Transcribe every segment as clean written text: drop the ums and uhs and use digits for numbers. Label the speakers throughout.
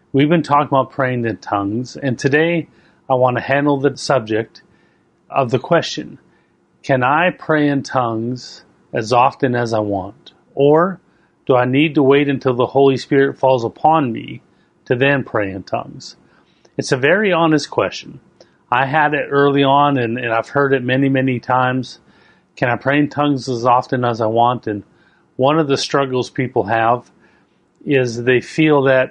Speaker 1: We've been talking about praying in tongues, and today I want to handle the subject of the question, can I pray in tongues as often as I want? Or do I need to wait until the Holy Spirit falls upon me to then pray in tongues? It's a very honest question. I had it early on, and I've heard it many, many times. Can I pray in tongues as often as I want? And one of the struggles people have is they feel that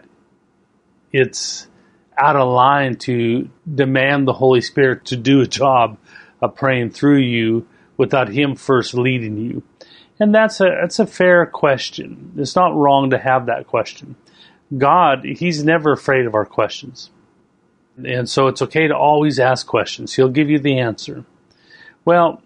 Speaker 1: it's out of line to demand the Holy Spirit to do a job of praying through you without Him first leading you. And that's a fair question. It's not wrong to have that question. God, He's never afraid of our questions. And so it's okay to always ask questions. He'll give you the answer. Well,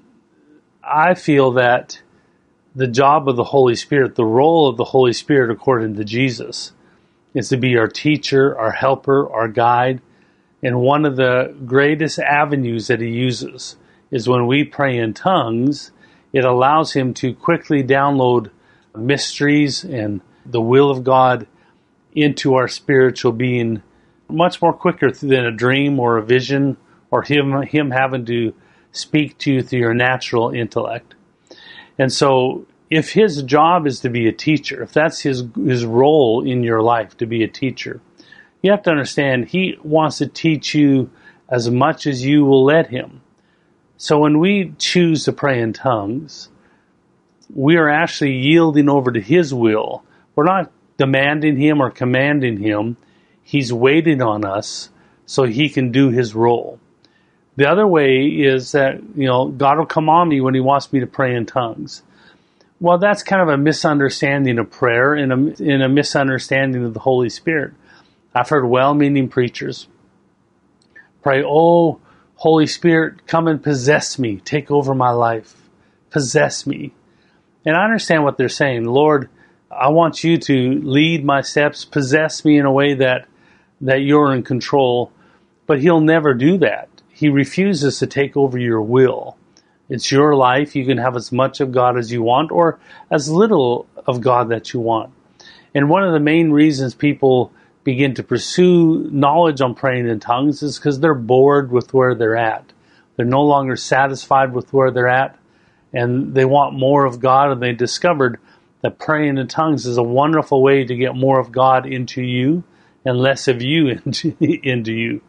Speaker 1: I feel that the job of the Holy Spirit, the role of the Holy Spirit according to Jesus, is to be our teacher, our helper, our guide. And one of the greatest avenues that He uses is when we pray in tongues, it allows Him to quickly download mysteries and the will of God into our spiritual being much more quicker than a dream or a vision or him having to speak to you through your natural intellect. And so if His job is to be a teacher, if that's his role in your life, to be a teacher, you have to understand He wants to teach you as much as you will let Him. So when we choose to pray in tongues, we are actually yielding over to His will. We're not demanding Him or commanding Him. He's waiting on us so He can do His role. The other way is that, God will come on me when He wants me to pray in tongues. Well, that's kind of a misunderstanding of prayer and a misunderstanding of the Holy Spirit. I've heard well-meaning preachers pray, "Oh, Holy Spirit, come and possess me. Take over my life. Possess me." And I understand what they're saying. Lord, I want you to lead my steps, possess me in a way that you're in control. But He'll never do that. He refuses to take over your will. It's your life. You can have as much of God as you want or as little of God that you want. And one of the main reasons people begin to pursue knowledge on praying in tongues is because they're bored with where they're at. They're no longer satisfied with where they're at, and they want more of God, and they discovered that praying in tongues is a wonderful way to get more of God into you and less of you into you.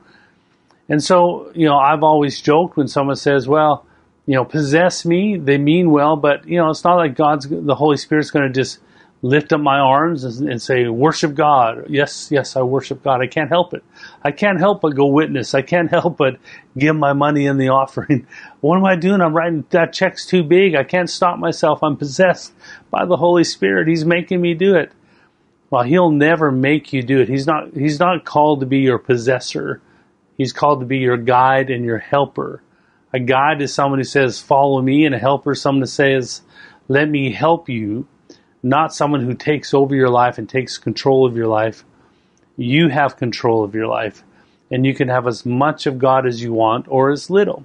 Speaker 1: And so, I've always joked when someone says, well, possess me, they mean well, but, it's not like the Holy Spirit's going to just lift up my arms and say, worship God. Yes, I worship God. I can't help it. I can't help but go witness. I can't help but give my money in the offering. What am I doing? I'm writing, that check's too big. I can't stop myself. I'm possessed by the Holy Spirit. He's making me do it. Well, He'll never make you do it. He's not called to be your possessor. He's called to be your guide and your helper. A guide is someone who says, follow me, and a helper is someone who says, let me help you. Not someone who takes over your life and takes control of your life. You have control of your life, and you can have as much of God as you want or as little.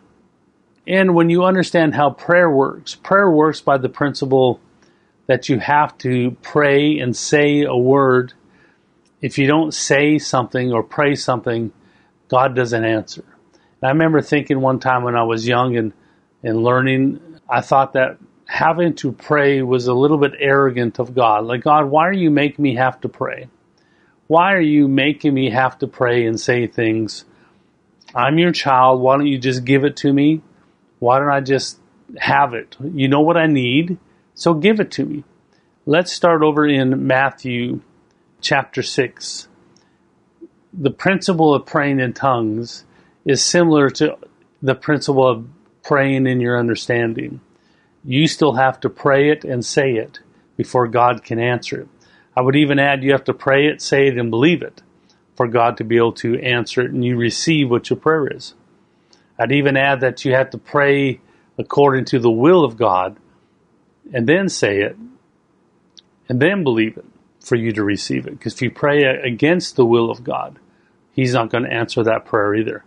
Speaker 1: And when you understand how prayer works by the principle that you have to pray and say a word. If you don't say something or pray something, God doesn't answer. And I remember thinking one time when I was young and learning, I thought that having to pray was a little bit arrogant of God. Like, God, why are you making me have to pray? Why are you making me have to pray and say things? I'm your child. Why don't you just give it to me? Why don't I just have it? You know what I need, so give it to me. Let's start over in Matthew chapter 6. The principle of praying in tongues is similar to the principle of praying in your understanding. You still have to pray it and say it before God can answer it. I would even add you have to pray it, say it, and believe it for God to be able to answer it and you receive what your prayer is. I'd even add that you have to pray according to the will of God and then say it and then believe it for you to receive it. Because if you pray against the will of God, He's not going to answer that prayer either.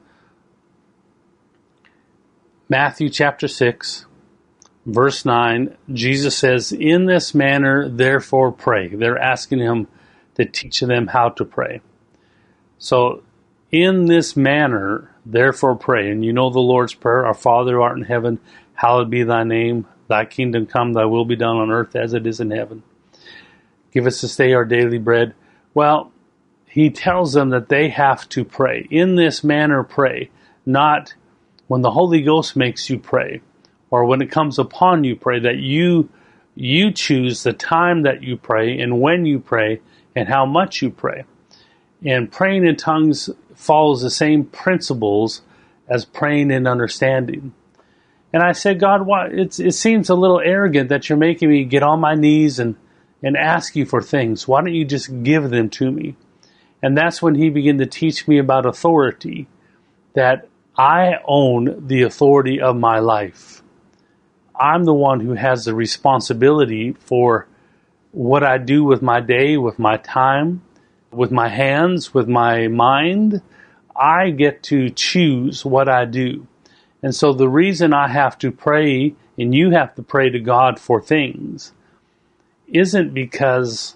Speaker 1: Matthew chapter 6. Verse 9, Jesus says, in this manner, therefore pray. They're asking Him to teach them how to pray. So, in this manner, therefore pray. And you know the Lord's Prayer, Our Father who art in heaven, hallowed be thy name. Thy kingdom come, thy will be done on earth as it is in heaven. Give us this day our daily bread. Well, he tells them that they have to pray. In this manner pray. Not when the Holy Ghost makes you pray, or when it comes upon you pray, that you choose the time that you pray and when you pray and how much you pray. And praying in tongues follows the same principles as praying in understanding. And I said, God, why? It seems a little arrogant that you're making me get on my knees and ask you for things. Why don't you just give them to me? And that's when he began to teach me about authority, that I own the authority of my life. I'm the one who has the responsibility for what I do with my day, with my time, with my hands, with my mind. I get to choose what I do. And so the reason I have to pray, and you have to pray to God for things, isn't because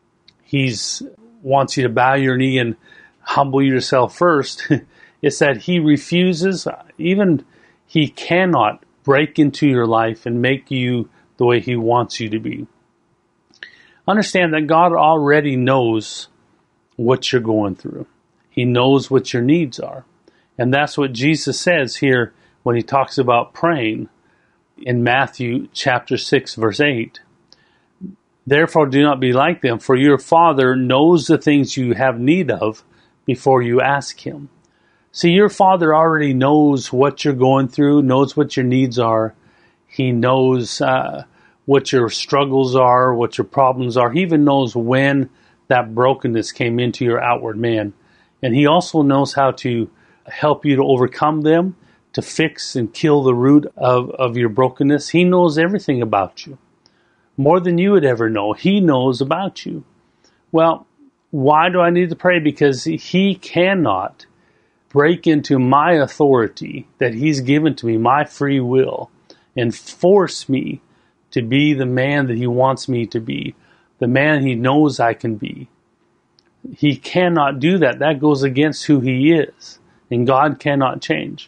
Speaker 1: he wants you to bow your knee and humble yourself first. It's that he refuses, even he cannot break into your life and make you the way he wants you to be. Understand that God already knows what you're going through. He knows what your needs are. And that's what Jesus says here when he talks about praying in Matthew chapter 6, verse 8. Therefore do not be like them, for your Father knows the things you have need of before you ask him. See, your Father already knows what you're going through, knows what your needs are. He knows what your struggles are, what your problems are. He even knows when that brokenness came into your outward man. And he also knows how to help you to overcome them, to fix and kill the root of your brokenness. He knows everything about you, more than you would ever know. He knows about you. Well, why do I need to pray? Because he cannot break into my authority that he's given to me, my free will, and force me to be the man that he wants me to be, the man he knows I can be. He cannot do that. That goes against who he is, and God cannot change.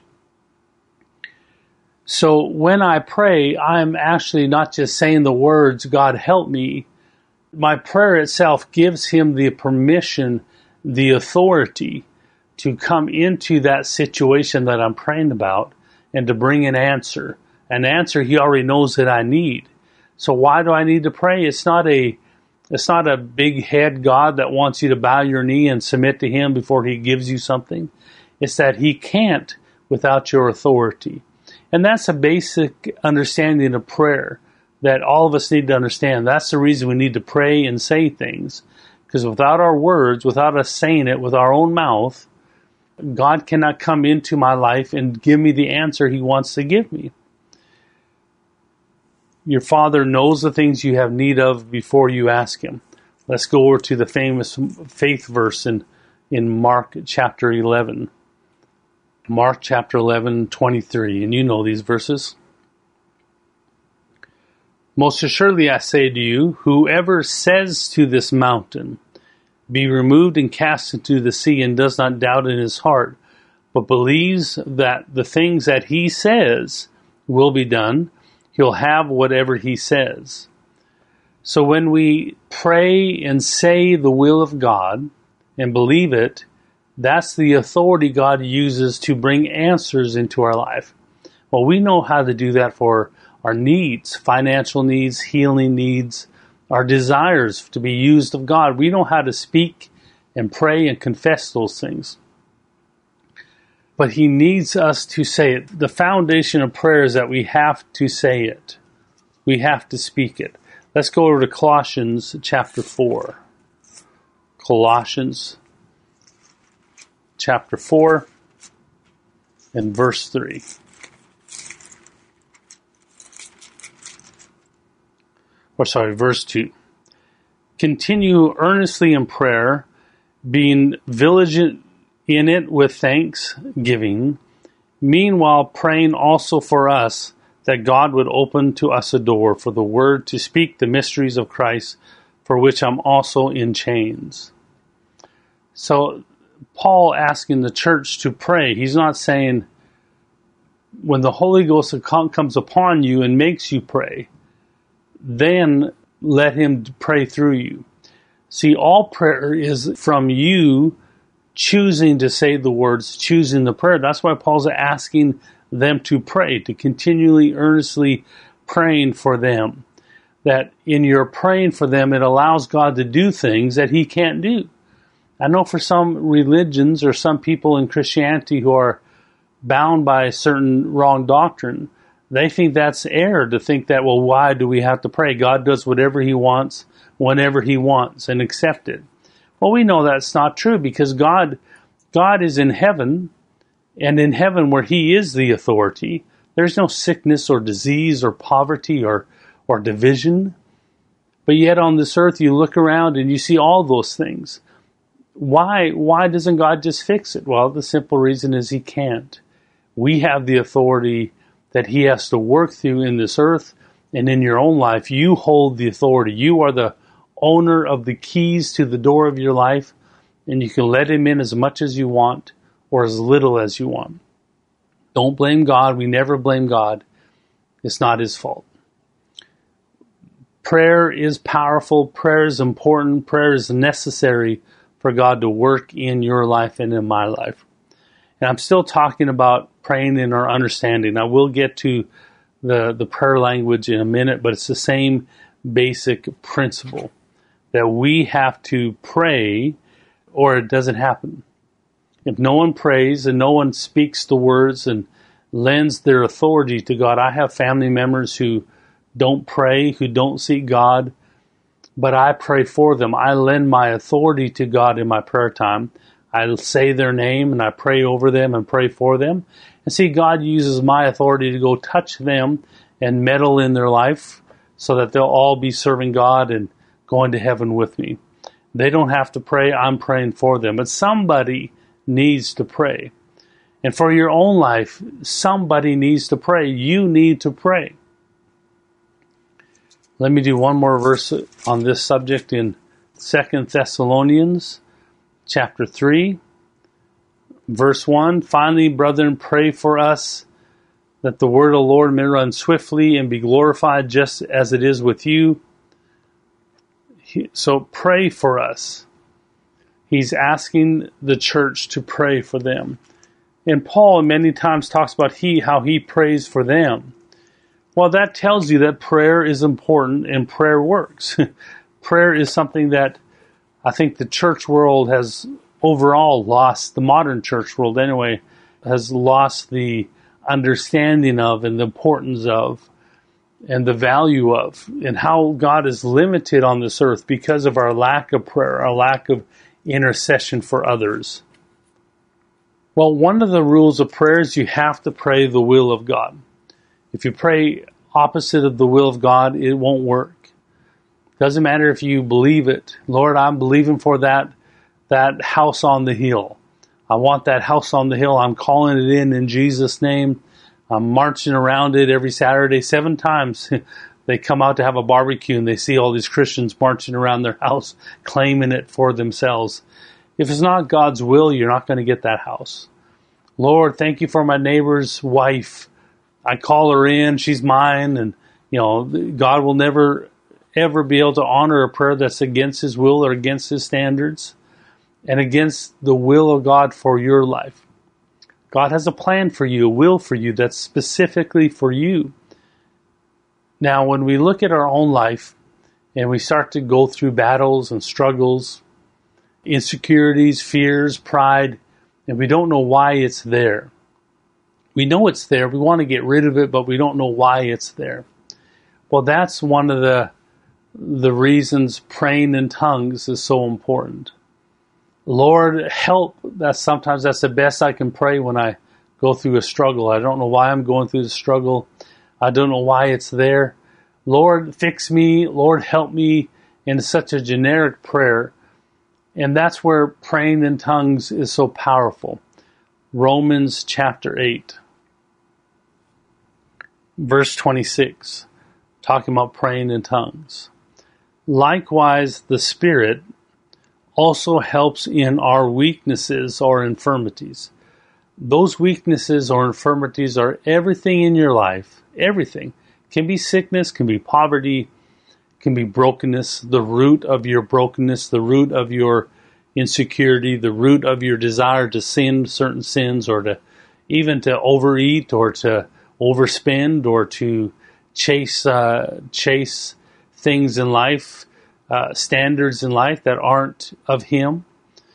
Speaker 1: So when I pray, I'm actually not just saying the words, God help me. My prayer itself gives him the permission, the authority to come into that situation that I'm praying about and to bring an answer he already knows that I need. So why do I need to pray? It's not a big head God that wants you to bow your knee and submit to him before he gives you something. It's that he can't without your authority. And that's a basic understanding of prayer that all of us need to understand. That's the reason we need to pray and say things. Because without our words, without us saying it with our own mouth, God cannot come into my life and give me the answer he wants to give me. Your Father knows the things you have need of before you ask him. Let's go over to the famous faith verse in Mark chapter 11. Mark chapter 11, 23. And you know these verses. Most assuredly I say to you, whoever says to this mountain, be removed and cast into the sea, and does not doubt in his heart, but believes that the things that he says will be done, he'll have whatever he says. So when we pray and say the will of God and believe it, that's the authority God uses to bring answers into our life. Well, we know how to do that for our needs, financial needs, healing needs, our desires to be used of God. We know how to speak and pray and confess those things. But he needs us to say it. The foundation of prayer is that we have to say it. We have to speak it. Let's go over to Colossians chapter 4. Colossians chapter 4 and verse 3. Verse 2. Continue earnestly in prayer, being vigilant in it with thanksgiving, meanwhile praying also for us that God would open to us a door for the word to speak the mysteries of Christ, for which I'm also in chains. So Paul asking the church to pray. He's not saying when the Holy Ghost comes upon you and makes you pray, then let him pray through you. See, all prayer is from you choosing to say the words, choosing the prayer. That's why Paul's asking them to pray, to continually, earnestly praying for them. That in your praying for them, it allows God to do things that he can't do. I know for some religions or some people in Christianity who are bound by a certain wrong doctrine, they think that's error to think that, well, why do we have to pray? God does whatever he wants, whenever he wants, and accept it. Well, we know that's not true because God is in heaven, and in heaven where he is the authority, there's no sickness or disease or poverty or division. But yet on this earth you look around and you see all those things. Why doesn't God just fix it? Well, the simple reason is he can't. We have the authority that he has to work through in this earth, and in your own life, you hold the authority. You are the owner of the keys to the door of your life, and you can let him in as much as you want or as little as you want. Don't blame God. We never blame God. It's not his fault. Prayer is powerful. Prayer is important. Prayer is necessary for God to work in your life and in my life. And I'm still talking about praying in our understanding. I will get to the prayer language in a minute, but it's the same basic principle that we have to pray or it doesn't happen. If no one prays and no one speaks the words and lends their authority to God, I have family members who don't pray, who don't seek God, but I pray for them. I lend my authority to God in my prayer time. I say their name and I pray over them and pray for them. And see, God uses my authority to go touch them and meddle in their life so that they'll all be serving God and going to heaven with me. They don't have to pray. I'm praying for them. But somebody needs to pray. And for your own life, somebody needs to pray. You need to pray. Let me do one more verse on this subject in 2 Thessalonians chapter 3, verse 1. Finally, brethren, pray for us that the word of the Lord may run swiftly and be glorified just as it is with you. So pray for us. He's asking the church to pray for them. And Paul many times talks about how he prays for them. Well, that tells you that prayer is important and prayer works. Prayer is something that I think the church world has overall lost, the modern church world anyway, has lost the understanding of and the importance of and the value of, and how God is limited on this earth because of our lack of prayer, our lack of intercession for others. Well, one of the rules of prayer is you have to pray the will of God. If you pray opposite of the will of God, it won't work. Doesn't matter if you believe it. Lord, I'm believing for that house on the hill. I want that house on the hill. I'm calling it in Jesus' name. I'm marching around it every Saturday 7 times. They come out to have a barbecue and they see all these Christians marching around their house, claiming it for themselves. If it's not God's will, you're not going to get that house. Lord, thank you for my neighbor's wife. I call her in, she's mine, and God will never ever be able to honor a prayer that's against his will or against his standards and against the will of God for your life. God has a plan for you, a will for you that's specifically for you. Now, when we look at our own life and we start to go through battles and struggles, insecurities, fears, pride, and we don't know why it's there. We know it's there. We want to get rid of it, but we don't know why it's there. Well, that's one of the reasons praying in tongues is so important. Lord, help. Sometimes that's the best I can pray when I go through a struggle. I don't know why I'm going through the struggle. I don't know why it's there. Lord, fix me. Lord, help me. In such a generic prayer. And that's where praying in tongues is so powerful. Romans chapter 8. Verse 26, talking about praying in tongues. Likewise, the Spirit also helps in our weaknesses or infirmities. Those weaknesses or infirmities are everything in your life. Everything. Can be sickness, can be poverty, can be brokenness, the root of your brokenness, the root of your insecurity, the root of your desire to sin certain sins, or to even to overeat, or to overspend, or to chase things in life, standards in life that aren't of Him.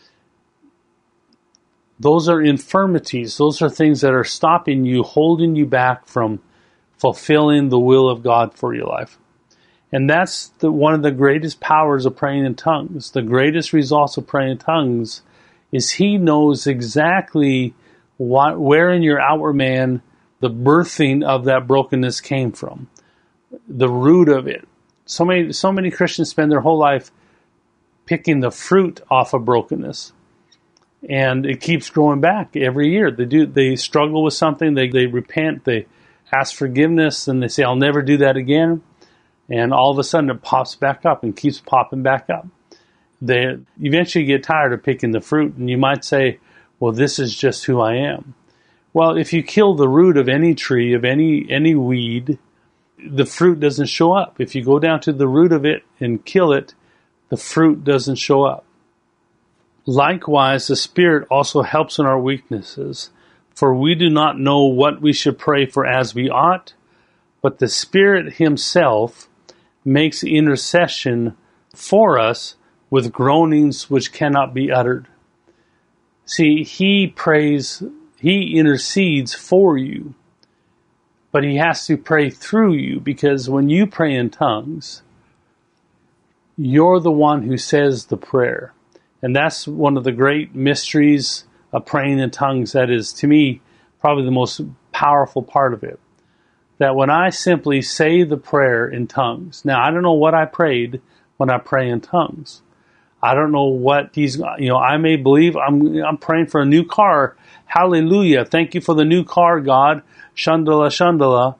Speaker 1: Those are infirmities. Those are things that are stopping you, holding you back from fulfilling the will of God for your life. And that's one of the greatest powers of praying in tongues. The greatest results of praying in tongues is He knows exactly where in your outward man the birthing of that brokenness came from, the root of it. So many Christians spend their whole life picking the fruit off of brokenness, and it keeps growing back every year. They struggle with something, they repent, they ask forgiveness, and they say, "I'll never do that again." And all of a sudden it pops back up and keeps popping back up. They eventually get tired of picking the fruit, and you might say, "Well, this is just who I am." Well, if you kill the root of any tree, of any weed, the fruit doesn't show up. If you go down to the root of it and kill it, the fruit doesn't show up. Likewise, the Spirit also helps in our weaknesses, for we do not know what we should pray for as we ought, but the Spirit Himself makes intercession for us with groanings which cannot be uttered. See, He intercedes for you, but He has to pray through you, because when you pray in tongues, you're the one who says the prayer. And that's one of the great mysteries of praying in tongues. That is, to me, probably the most powerful part of it. That when I simply say the prayer in tongues, now I don't know what I prayed when I pray in tongues. I don't know what I may believe I'm praying for a new car. Hallelujah. Thank you for the new car, God. Shandala, shandala.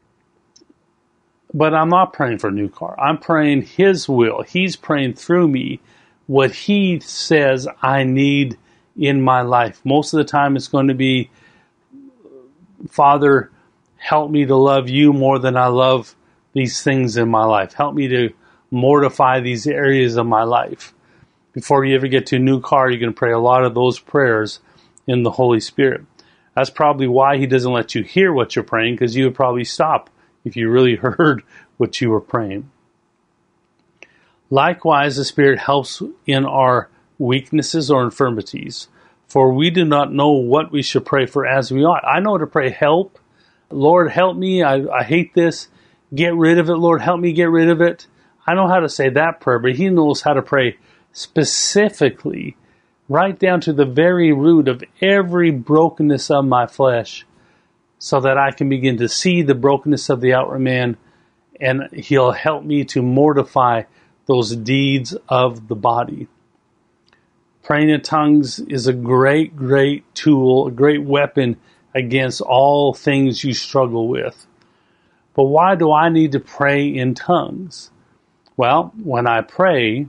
Speaker 1: But I'm not praying for a new car. I'm praying His will. He's praying through me what He says I need in my life. Most of the time it's going to be, Father, help me to love You more than I love these things in my life. Help me to mortify these areas of my life. Before you ever get to a new car, you're going to pray a lot of those prayers in the Holy Spirit. That's probably why He doesn't let you hear what you're praying, because you would probably stop if you really heard what you were praying. Likewise, the Spirit helps in our weaknesses or infirmities, for we do not know what we should pray for as we ought. I know to pray help. Lord, help me. I hate this. Get rid of it. Lord, help me get rid of it. I know how to say that prayer, but He knows how to pray specifically, right down to the very root of every brokenness of my flesh, so that I can begin to see the brokenness of the outward man, and He'll help me to mortify those deeds of the body. Praying in tongues is a great, great tool, a great weapon against all things you struggle with. But why do I need to pray in tongues? Well, when I pray,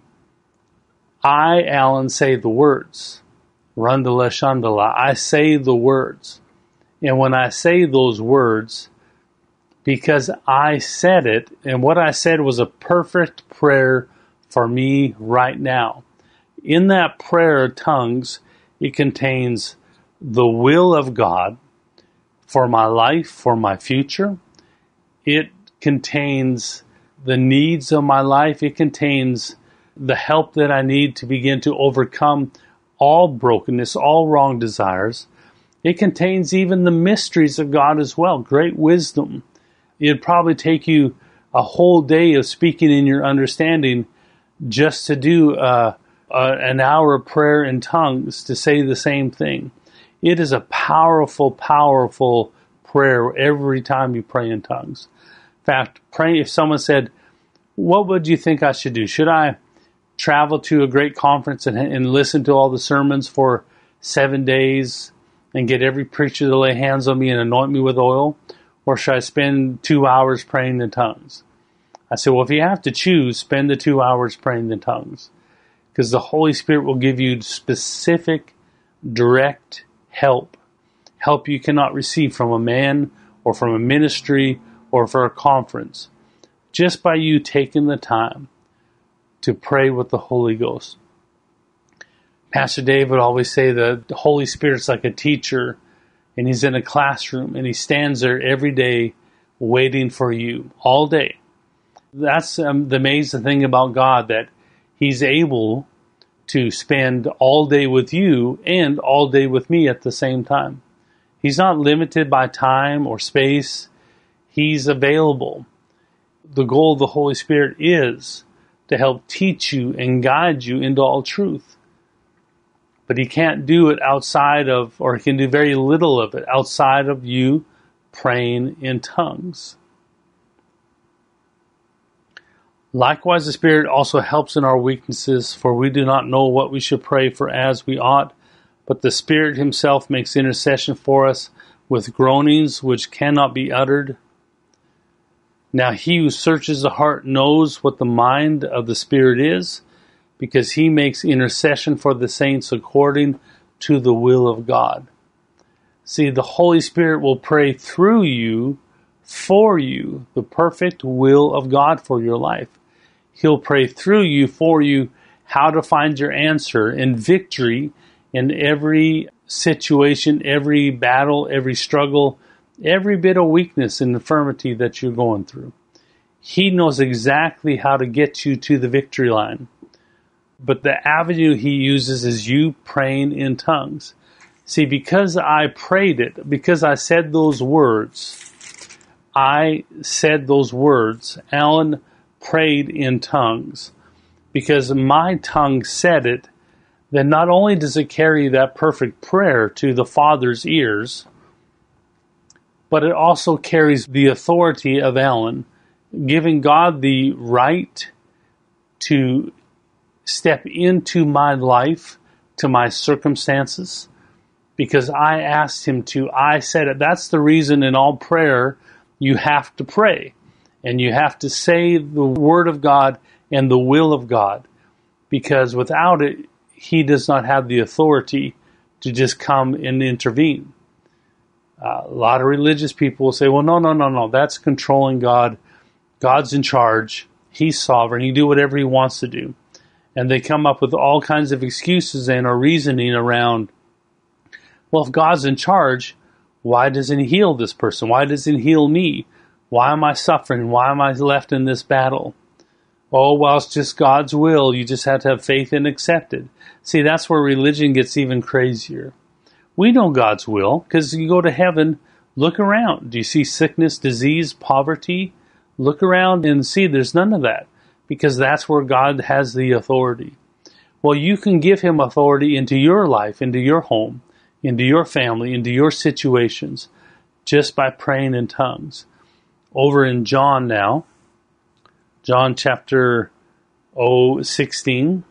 Speaker 1: I, Alan, say the words. Randala Shandala. I say the words. And when I say those words, because I said it, and what I said was a perfect prayer for me right now. In that prayer of tongues, it contains the will of God for my life, for my future. It contains the needs of my life. It contains the help that I need to begin to overcome all brokenness, all wrong desires. It contains even the mysteries of God as well, great wisdom. It'd probably take you a whole day of speaking in your understanding just to do an hour of prayer in tongues to say the same thing. It is a powerful, powerful prayer every time you pray in tongues. In fact, if someone said, what would you think I should do? Should I travel to a great conference and listen to all the sermons for 7 days and get every preacher to lay hands on me and anoint me with oil? Or should I spend 2 hours praying in tongues? I said, well, if you have to choose, spend the 2 hours praying in tongues. because the Holy Spirit will give you specific, direct help you cannot receive from a man or from a ministry or for a conference, just by you taking the time to pray with the Holy Ghost. Pastor Dave would always say that the Holy Spirit's like a teacher, and he's in a classroom, and he stands there every day waiting for you all day. That's the amazing thing about God, that he's able to spend all day with you and all day with me at the same time. He's not limited by time or space. He's available. The goal of the Holy Spirit is to help teach you and guide you into all truth. But he can't do it outside of, or he can do very little of it outside of you praying in tongues. Likewise, the Spirit also helps in our weaknesses, for we do not know what we should pray for as we ought, but the Spirit himself makes intercession for us with groanings which cannot be uttered. Now he who searches the heart knows what the mind of the Spirit is, because he makes intercession for the saints according to the will of God. See, the Holy Spirit will pray through you, for you, the perfect will of God for your life. He'll pray through you, for you, how to find your answer and victory in every situation, every battle, every struggle, every bit of weakness and infirmity that you're going through. He knows exactly how to get you to the victory line. But the avenue he uses is you praying in tongues. See, because I prayed it, because I said those words, Alan prayed in tongues. Because my tongue said it, then not only does it carry that perfect prayer to the Father's ears, but it also carries the authority of Alan, giving God the right to step into my life, to my circumstances, because I asked him to. I said it. That's the reason in all prayer you have to pray, and you have to say the word of God and the will of God, because without it, he does not have the authority to just come and intervene. A lot of religious people will say, well, no, that's controlling God. God's in charge. He's sovereign. He do whatever he wants to do. And they come up with all kinds of excuses and are reasoning around, well, if God's in charge, why doesn't he heal this person? Why doesn't he heal me? Why am I suffering? Why am I left in this battle? Oh, well, it's just God's will. You just have to have faith and accept it. See, that's where religion gets even crazier. We know God's will, because you go to heaven, look around. Do you see sickness, disease, poverty? Look around and see there's none of that, because that's where God has the authority. Well, you can give him authority into your life, into your home, into your family, into your situations, just by praying in tongues. Over in John now, John chapter 16,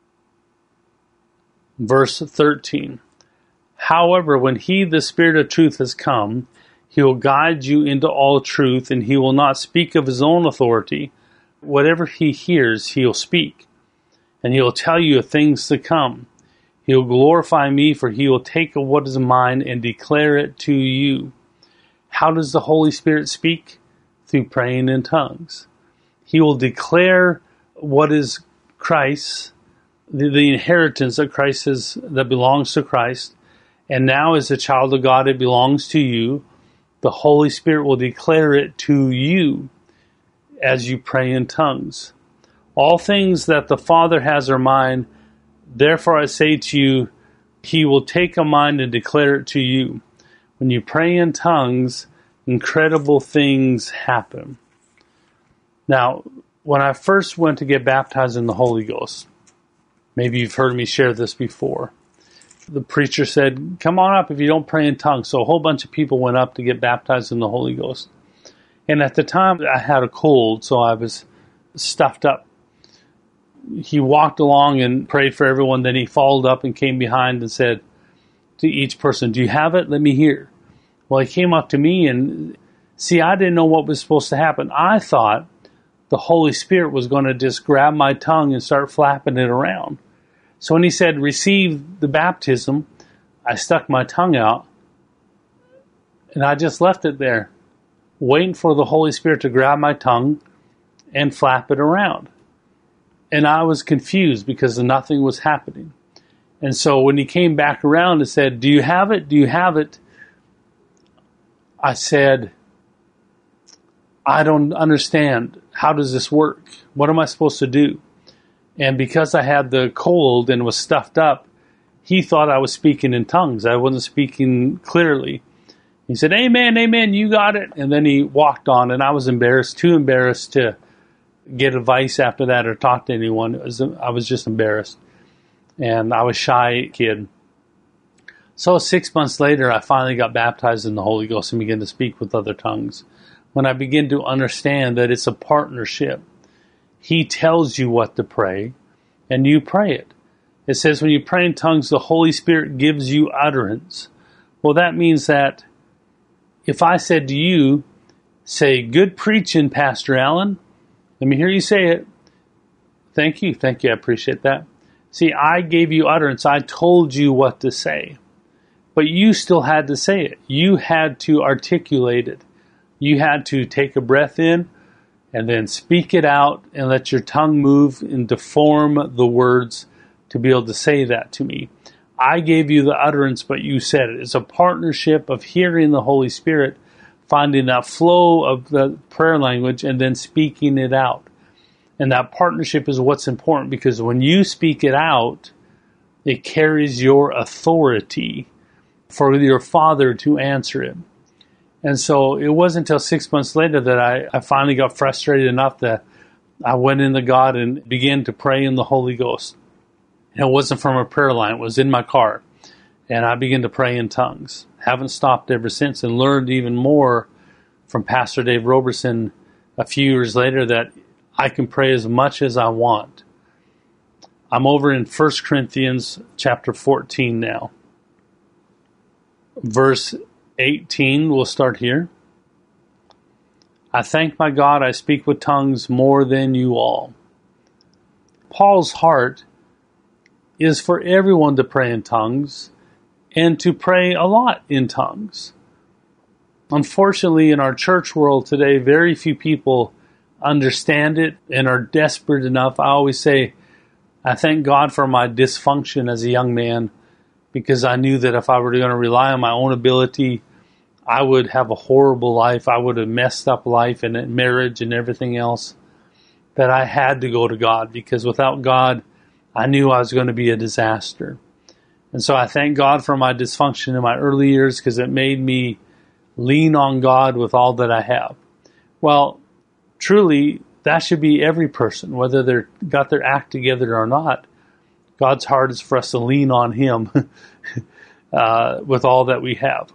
Speaker 1: verse 13. However, when he, the Spirit of truth, has come, he will guide you into all truth, and he will not speak of his own authority. Whatever he hears, he'll speak, and he'll tell you of things to come. He'll glorify me, for he will take of what is mine and declare it to you. How does the Holy Spirit speak? Through praying in tongues. He will declare what is Christ's, the inheritance that Christ is, that belongs to Christ. And now as a child of God, it belongs to you. The Holy Spirit will declare it to you as you pray in tongues. All things that the Father has are mine. Therefore I say to you, he will take a mind and declare it to you. When you pray in tongues, incredible things happen. Now, when I first went to get baptized in the Holy Ghost, maybe you've heard me share this before. The preacher said, come on up if you don't pray in tongues. So a whole bunch of people went up to get baptized in the Holy Ghost. And at the time, I had a cold, so I was stuffed up. He walked along and prayed for everyone. Then he followed up and came behind and said to each person, do you have it? Let me hear. Well, he came up to me and, see, I didn't know what was supposed to happen. I thought the Holy Spirit was going to just grab my tongue and start flapping it around. So when he said, receive the baptism, I stuck my tongue out, and I just left it there, waiting for the Holy Spirit to grab my tongue and flap it around. And I was confused because nothing was happening. And so when he came back around and said, do you have it? Do you have it? I said, I don't understand. How does this work? What am I supposed to do? And because I had the cold and was stuffed up, he thought I was speaking in tongues. I wasn't speaking clearly. He said, amen, amen, you got it. And then he walked on, and I was embarrassed, too embarrassed to get advice after that or talk to anyone. I was just embarrassed. And I was a shy kid. So 6 months later, I finally got baptized in the Holy Ghost and began to speak with other tongues. When I begin to understand that it's a partnership, he tells you what to pray, and you pray it. It says when you pray in tongues, the Holy Spirit gives you utterance. Well, that means that if I said to you, say, good preaching, Pastor Allen, let me hear you say it. Thank you, I appreciate that. See, I gave you utterance. I told you what to say. But you still had to say it. You had to articulate it. You had to take a breath in and then speak it out and let your tongue move and to form the words to be able to say that to me. I gave you the utterance, but you said it. It's a partnership of hearing the Holy Spirit, finding that flow of the prayer language, and then speaking it out. And that partnership is what's important, because when you speak it out, it carries your authority for your Father to answer it. And so it wasn't until 6 months later that I finally got frustrated enough that I went into God and began to pray in the Holy Ghost. And it wasn't from a prayer line. It was in my car. And I began to pray in tongues. Haven't stopped ever since, and learned even more from Pastor Dave Roberson a few years later that I can pray as much as I want. I'm over in 1 Corinthians chapter 14 now. Verse 18, we'll start here. I thank my God I speak with tongues more than you all. Paul's heart is for everyone to pray in tongues and to pray a lot in tongues. Unfortunately, in our church world today, very few people understand it and are desperate enough. I always say, I thank God for my dysfunction as a young man, because I knew that if I were going to rely on my own ability, I would have a horrible life. I would have messed up life and marriage and everything else. That I had to go to God, because without God, I knew I was going to be a disaster. And so I thank God for my dysfunction in my early years, because it made me lean on God with all that I have. Well, truly, that should be every person, whether they're got their act together or not. God's heart is for us to lean on Him with all that we have.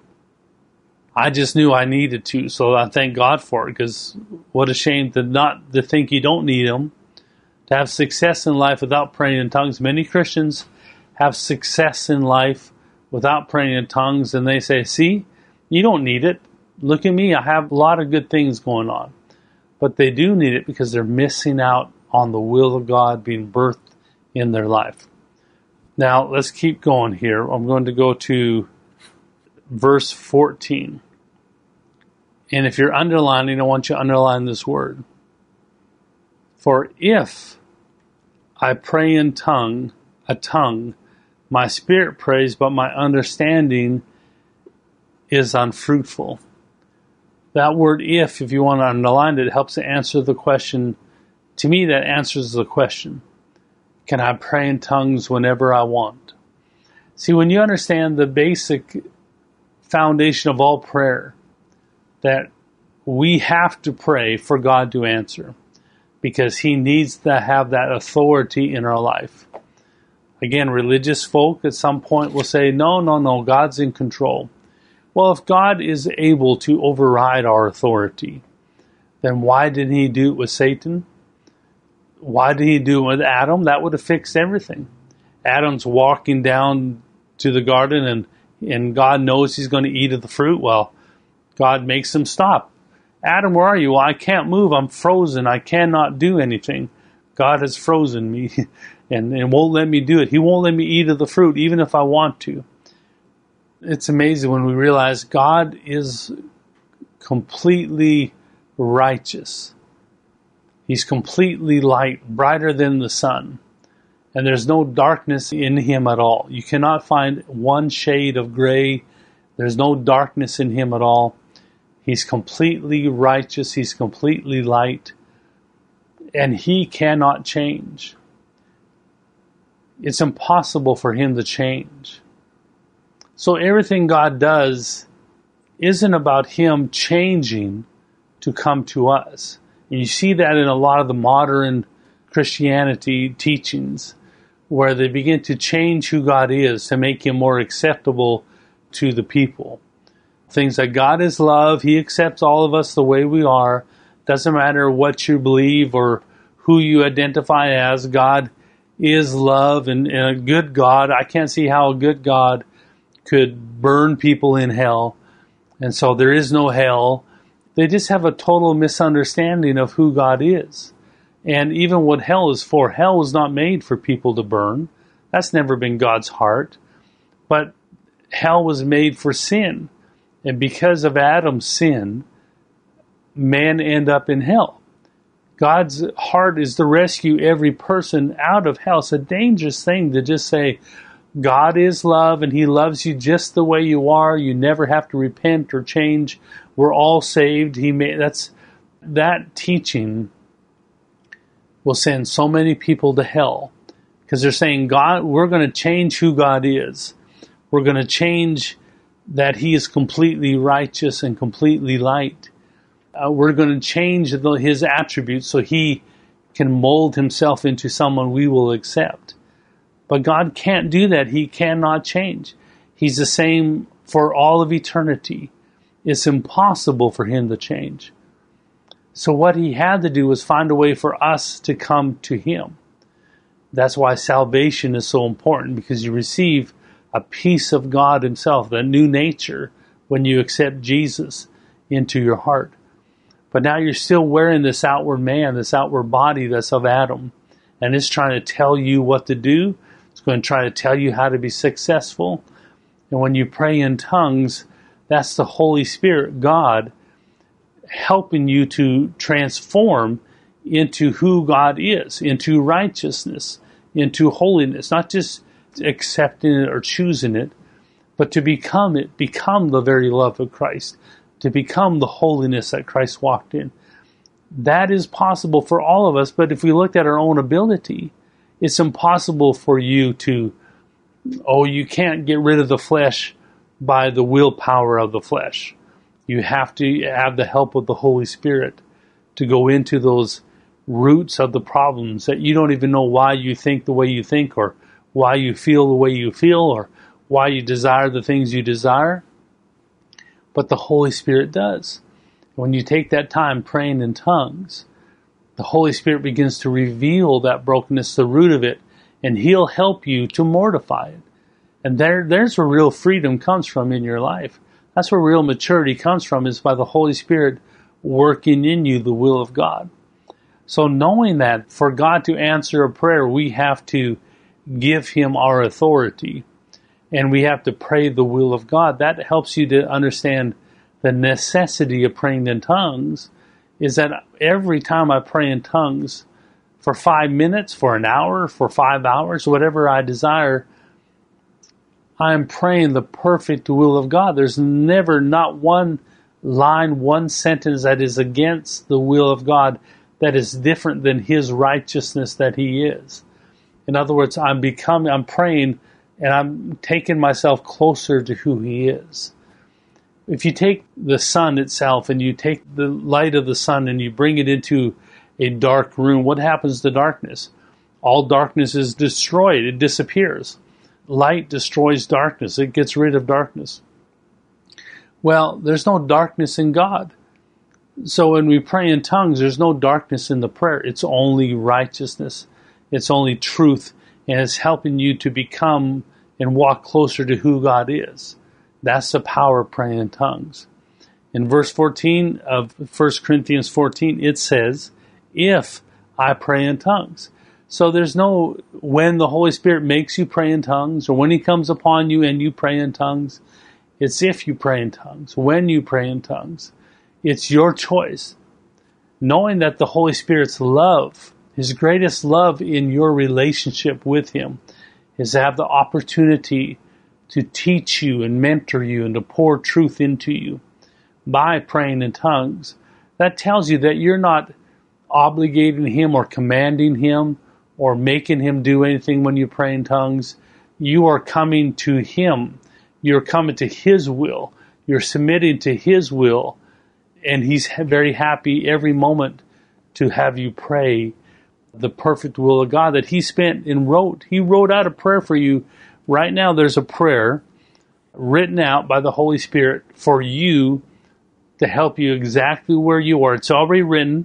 Speaker 1: I just knew I needed to, so I thank God for it, because what a shame to think you don't need Him. To have success in life without praying in tongues. Many Christians have success in life without praying in tongues, and they say, see, you don't need it. Look at me, I have a lot of good things going on. But they do need it because they're missing out on the will of God being birthed in their life. Now, let's keep going here. I'm going to go to verse 14. And if you're underlining, I want you to underline this word. For if I pray in a tongue, my spirit prays, but my understanding is unfruitful. That word if you want to underline it, helps to answer the question. To me, that answers the question. Can I pray in tongues whenever I want? See, when you understand the basic foundation of all prayer, that we have to pray for God to answer, because He needs to have that authority in our life. Again, religious folk at some point will say, no, God's in control. Well, if God is able to override our authority, then why didn't He do it with Satan? Why did He do it with Adam? That would have fixed everything. Adam's walking down to the garden and God knows he's going to eat of the fruit. Well, God makes him stop. Adam, where are you? Well, I can't move. I'm frozen. I cannot do anything. God has frozen me and won't let me do it. He won't let me eat of the fruit, even if I want to. It's amazing when we realize God is completely righteous. He's completely light, brighter than the sun. And there's no darkness in him at all. You cannot find one shade of gray. There's no darkness in him at all. He's completely righteous. He's completely light. And he cannot change. It's impossible for him to change. So everything God does isn't about him changing to come to us. And you see that in a lot of the modern Christianity teachings, where they begin to change who God is to make him more acceptable to the people. Things like God is love. He accepts all of us the way we are. Doesn't matter what you believe or who you identify as. God is love and a good God. I can't see how a good God could burn people in hell. And so there is no hell. They just have a total misunderstanding of who God is. And even what hell is for. Hell was not made for people to burn. That's never been God's heart. But hell was made for sin. And because of Adam's sin, men end up in hell. God's heart is to rescue every person out of hell. It's a dangerous thing to just say, God is love and he loves you just the way you are. You never have to repent or change. We're all saved. That teaching will send so many people to hell because they're saying, God, we're going to change who God is. We're going to change that he is completely righteous and completely light. We're going to change his attributes so he can mold himself into someone we will accept. But God can't do that. He cannot change. He's the same for all of eternity. It's impossible for him to change. So what he had to do was find a way for us to come to him. That's why salvation is so important, because you receive a piece of God himself, the new nature, when you accept Jesus into your heart. But now you're still wearing this outward man, this outward body that's of Adam. And it's trying to tell you what to do. It's going to try to tell you how to be successful. And when you pray in tongues, that's the Holy Spirit, God, helping you to transform into who God is, into righteousness, into holiness. Not just accepting it or choosing it, but to become it, become the very love of Christ, to become the holiness that Christ walked in. That is possible for all of us, but if we looked at our own ability, it's impossible for you to, you can't get rid of the flesh by the willpower of the flesh. You have to have the help of the Holy Spirit to go into those roots of the problems that you don't even know why you think the way you think, or why you feel the way you feel, or why you desire the things you desire. But the Holy Spirit does. When you take that time praying in tongues, the Holy Spirit begins to reveal that brokenness, the root of it, and he'll help you to mortify it. And there's where real freedom comes from in your life. That's where real maturity comes from, is by the Holy Spirit working in you the will of God. So knowing that for God to answer a prayer, we have to give him our authority. And we have to pray the will of God. That helps you to understand the necessity of praying in tongues, is that every time I pray in tongues, for 5 minutes, for an hour, for 5 hours, whatever I desire, I am praying the perfect will of God. There's never, not one line, one sentence that is against the will of God, that is different than his righteousness that he is. In other words, I'm praying, and I'm taking myself closer to who he is. If you take the sun itself and you take the light of the sun and you bring it into a dark room, what happens to darkness? All darkness is destroyed. It disappears. Light destroys darkness. It gets rid of darkness. Well, there's no darkness in God. So when we pray in tongues, there's no darkness in the prayer. It's only righteousness. It's only truth. And it's helping you to become and walk closer to who God is. That's the power of praying in tongues. In verse 14 of 1 Corinthians 14, it says, if I pray in tongues. So there's no when the Holy Spirit makes you pray in tongues or when he comes upon you and you pray in tongues. It's if you pray in tongues, when you pray in tongues. It's your choice. Knowing that the Holy Spirit's love, his greatest love in your relationship with him, is to have the opportunity to teach you and mentor you and to pour truth into you by praying in tongues. That tells you that you're not obligating him or commanding him or making him do anything when you pray in tongues. You are coming to him. You're coming to his will. You're submitting to his will. And he's very happy every moment to have you pray the perfect will of God that he spent and wrote. He wrote out a prayer for you. Right now there's a prayer written out by the Holy Spirit for you to help you exactly where you are. It's already written.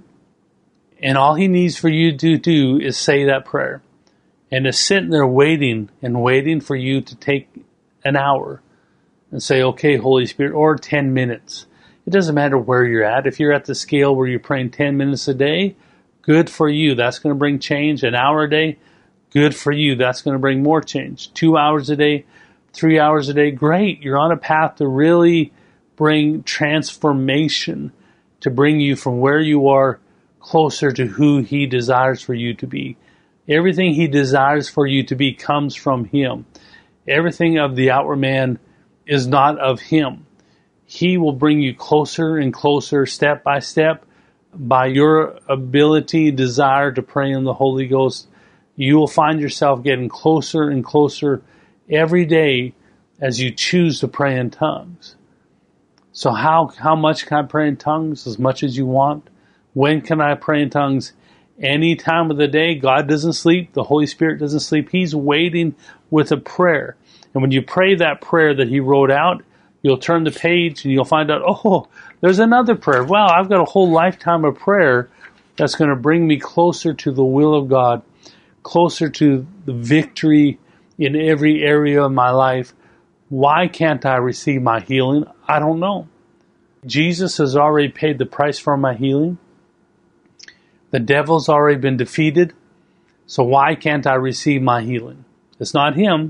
Speaker 1: And all he needs for you to do is say that prayer. And to sit there waiting and waiting for you to take an hour and say, okay, Holy Spirit, or 10 minutes. It doesn't matter where you're at. If you're at the scale where you're praying 10 minutes a day, good for you. That's going to bring change. An hour a day, good for you. That's going to bring more change. 2 hours a day, 3 hours a day, great. You're on a path to really bring transformation, to bring you from where you are closer to who he desires for you to be. Everything he desires for you to be comes from him. Everything of the outward man is not of him. He will bring you closer and closer, step by step, by your ability, desire to pray in the Holy Ghost. You will find yourself getting closer and closer every day as you choose to pray in tongues. So how much can I pray in tongues? As much as you want. When can I pray in tongues? Any time of the day. God doesn't sleep. The Holy Spirit doesn't sleep. He's waiting with a prayer. And when you pray that prayer that he wrote out, you'll turn the page and you'll find out, oh, there's another prayer. Wow, I've got a whole lifetime of prayer that's going to bring me closer to the will of God, closer to the victory in every area of my life. Why can't I receive my healing? I don't know. Jesus has already paid the price for my healing. The devil's already been defeated. So why can't I receive my healing? It's not him.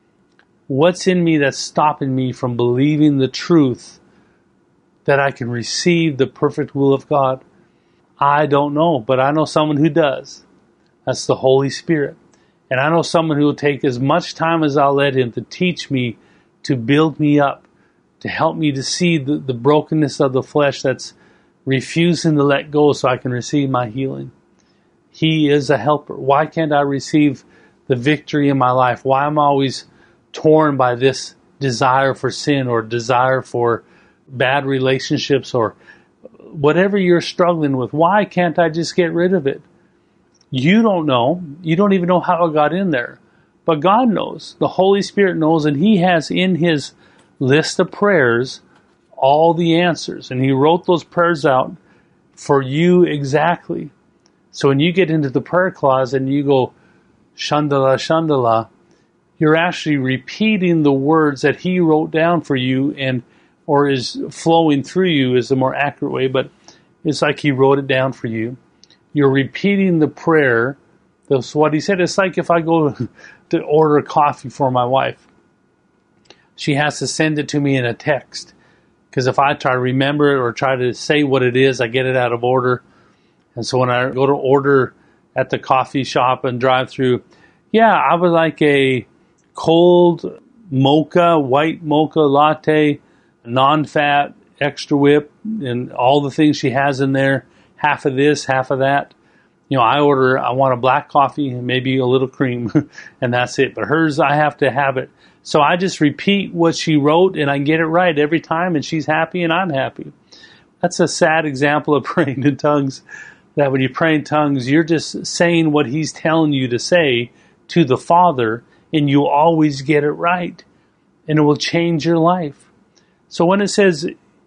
Speaker 1: What's in me that's stopping me from believing the truth that I can receive the perfect will of God? I don't know, but I know someone who does. That's the Holy Spirit. And I know someone who will take as much time as I'll let him to teach me, to build me up, to help me to see the brokenness of the flesh that's refusing to let go so I can receive my healing. He is a helper. Why can't I receive the victory in my life? Why am I always torn by this desire for sin or desire for bad relationships or whatever you're struggling with? Why can't I just get rid of it? You don't know. You don't even know how it got in there. But God knows. The Holy Spirit knows, and he has in his list of prayers all the answers. And he wrote those prayers out for you exactly. So when you get into the prayer closet and you go, Shandala, Shandala, you're actually repeating the words that he wrote down for you and or is flowing through you is the more accurate way, but it's like he wrote it down for you. You're repeating the prayer. That's what he said. It's like if I go to order coffee for my wife. She has to send it to me in a text. Because if I try to remember it or try to say what it is, I get it out of order. And so when I go to order at the coffee shop and drive through, yeah, I would like a cold mocha, white mocha latte, non-fat, extra whip, and all the things she has in there. Half of this, half of that. You know, I want a black coffee and maybe a little cream, and that's it. But hers, I have to have it. So I just repeat what she wrote, and I get it right every time, and she's happy, and I'm happy. That's a sad example of praying in tongues, that when you pray in tongues, you're just saying what he's telling you to say to the Father, and you always get it right, and it will change your life. So when it says,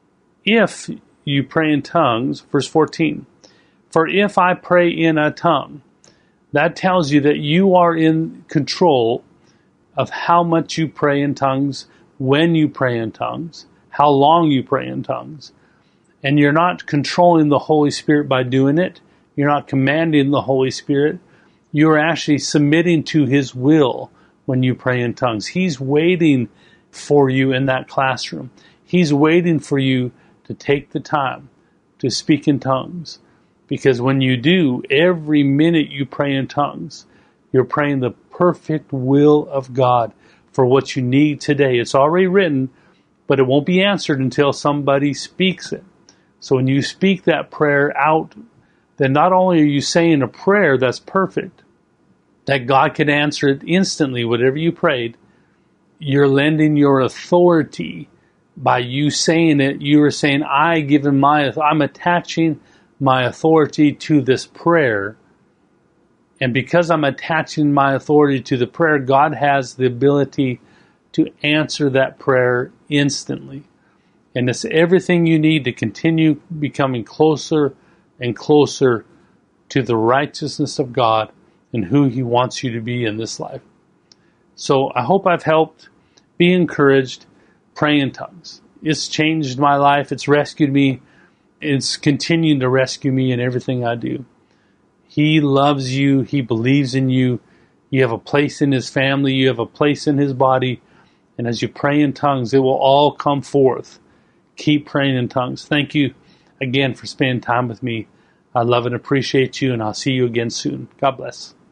Speaker 1: if you pray in tongues, verse 14, for if I pray in a tongue, that tells you that you are in control of how much you pray in tongues, when you pray in tongues, how long you pray in tongues. And you're not controlling the Holy Spirit by doing it. You're not commanding the Holy Spirit. You're actually submitting to His will when you pray in tongues. He's waiting for you in that classroom. He's waiting for you to take the time to speak in tongues. Because when you do, every minute you pray in tongues, you're praying the perfect will of God for what you need today. It's already written, but it won't be answered until somebody speaks it. So when you speak that prayer out, then not only are you saying a prayer that's perfect, that God can answer it instantly, whatever you prayed, you're lending your authority by you saying it. You are saying, I'm attaching my authority to this prayer. And because I'm attaching my authority to the prayer, God has the ability to answer that prayer instantly. And it's everything you need to continue becoming closer and closer to the righteousness of God and who He wants you to be in this life. So I hope I've helped. Be encouraged. Pray in tongues. It's changed my life. It's rescued me. It's continuing to rescue me in everything I do. He loves you. He believes in you. You have a place in His family. You have a place in His body. And as you pray in tongues, it will all come forth. Keep praying in tongues. Thank you again for spending time with me. I love and appreciate you, and I'll see you again soon. God bless.